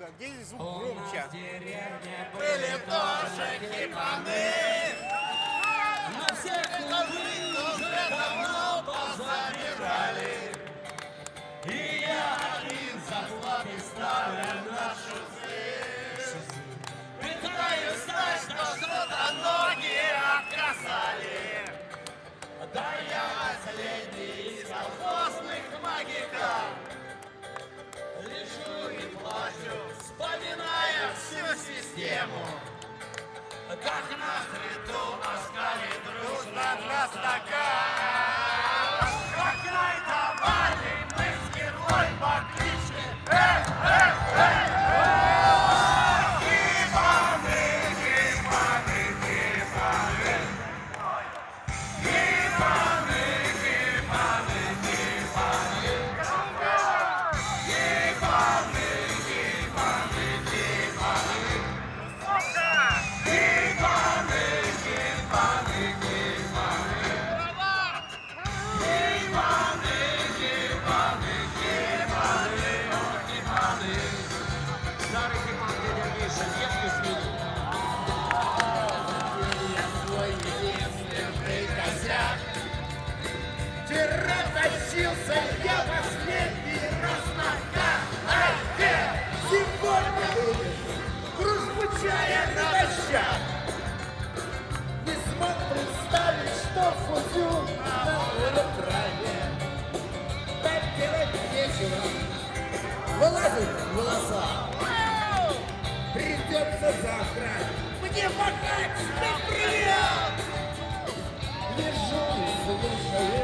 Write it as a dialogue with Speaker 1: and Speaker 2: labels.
Speaker 1: Где звук громче?
Speaker 2: Были тоже хипаны, но всех уже давно позабирали. И я один зарплаты ставлю на шузы. Пытаюсь знать, что что-то ноги откасали. Да я последний из колхозных магиков. Лежу и плачу, вспоминая всю систему. Как на среду оскалит дружно на стакан. Как райтовали мы с герой по кличке Хипаны, хипаны, хипаны. Хипаны, хипаны, хипаны. Хипаны, хипаны, хипаны. Хипаны, хипаны, хипаны. Хипаны, хипаны, хипаны, хипаны. Старый хипан дядя Миша девку сменил. Я свой единственный косяк. Вчера тащился я последний раз на кафе. Сегодня кружку чая натощак. Не смог представить, что фузю на траве. Так делать нечего, вылазит волоса. Придется завтра мне махать на привет. Лежу и слушаю